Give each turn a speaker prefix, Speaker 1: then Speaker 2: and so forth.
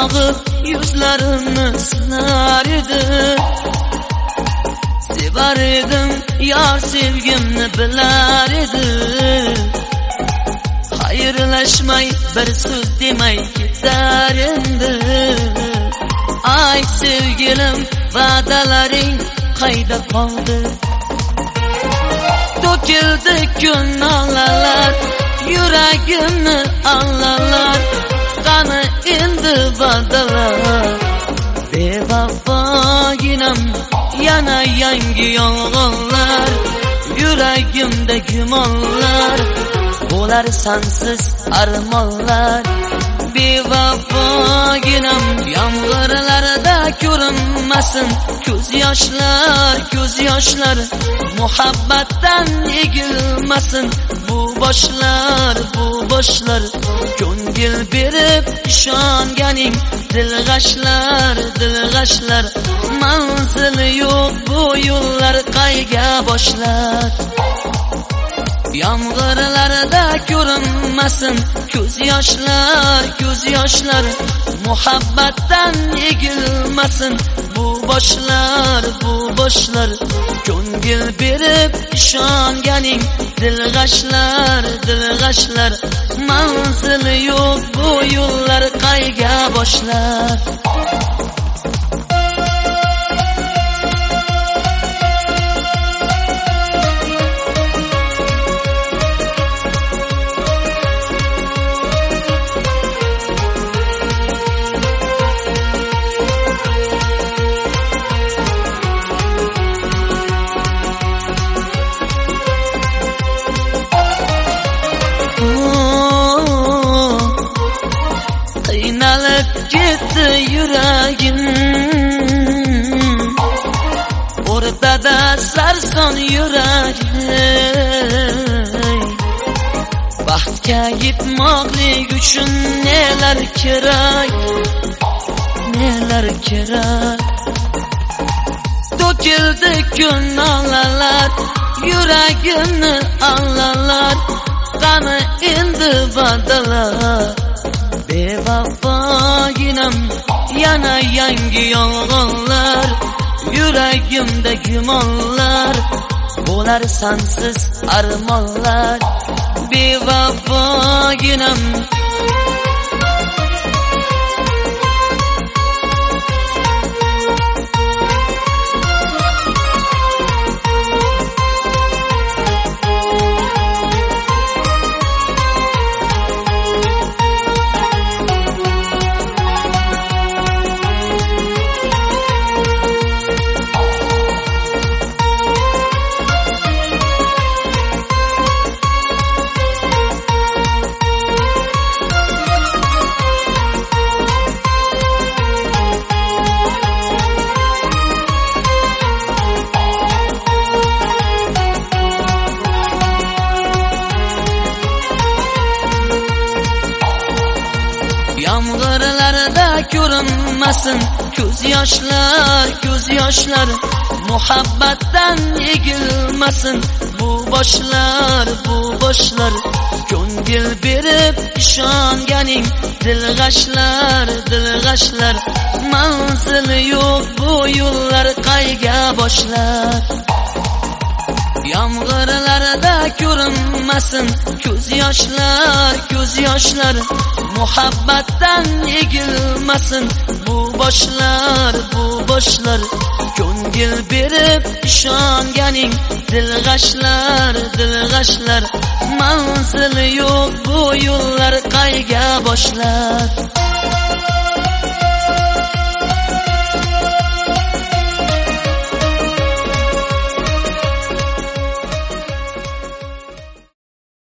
Speaker 1: yog'ib yuzlarimni silar edi. Sevar edim yor sevgimni bilar edi. Xayrlashmay bir so'z demay ketar endi. Ay sevgilim va'dalaring qayda qoldi? To'kildi kunolalar yuragimni allalar. Qani endi va'dalar? Bevafoginam yana yangi yolg'onlar. Yuragimda gumonlar bo'lar sansiz armonlar. Bevafoginam yomg'irlarda ko'rinmasin ko'z yoshlar. Muhabbatdan egilmasin bu boshlar. Ko'ngil berib ishonganing dilg'ashlar. Manzili yo'q bu yo'llar qayga boshlar? Yomg'irlarda ko'rinmasin ko'z yoshlar. Muhabbatdan egilmasin bu boshlar. Ko'ngil berib ishonganing dilg'ashlar. Manzili yo'q bu yo'llar qayga boshlar? Qiynalib ketdi yuragim, o'rtada sarson yuragim. Baxtga yetmoqlik uchun nelar kerak? To'kildi kunolalar yuragimni allalar. Qani endi va'dalar? Bevafoginam yana yangi yolg'onlar. Yuragimda gumonlar bo'lar sansiz armonlar. Bevafoginam yomg'irlarda ko'rinmasin ko'z yoshlar. Muhabbatdan egilmasin bu boshlar. Ko'ngil berib ishonganing dilg'ashlar. Manzili yo'q bu yo'llar qayga boshlar? Yomg'irlarda ko'rinmasin ko'z yoshlar. Muhabbatdan egilmasin bu boshlar. Ko'ngil berib ishonganing dilg'ashlar. Manzili yo'q bu yo'llar qayga boshlar?